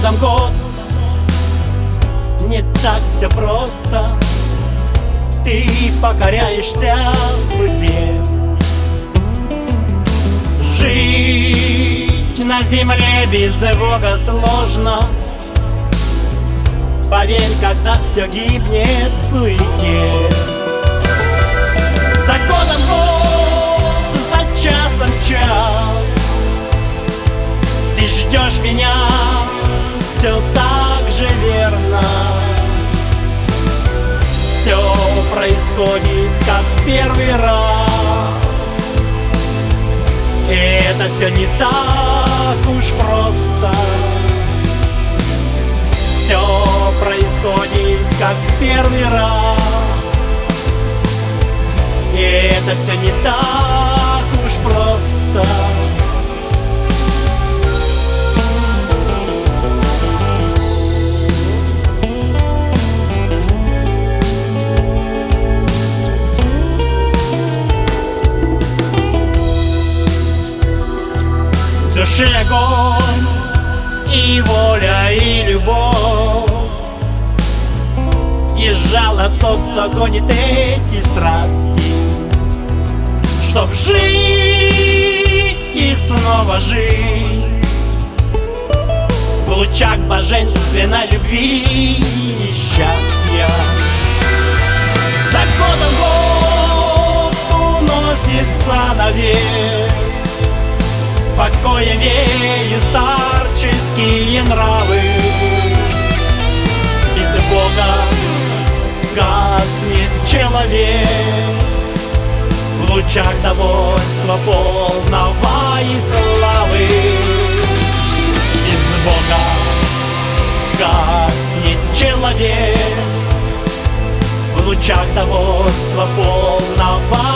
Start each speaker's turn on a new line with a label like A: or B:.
A: годом год не так все просто. Ты покоряешься судьбе. Жить на земле без Бога сложно. Поверь, когда все гибнет в суете. За годом год, за часом час. Ты ждешь меня все так же верно. Все происходит как в первый раз. И это все не так уж просто. Все происходит как в первый раз. И это все не так уж просто. В душе огонь и воля, и любовь. И жало тот, кто гонит эти страсти, чтоб жить и снова жить в лучах божественной любви и счастья. За годом год уносится навек. Покоя веют старческие нравы. Без Бога гаснет человек в лучах довольства полного и славы. Без Бога гаснет человек в лучах довольства полного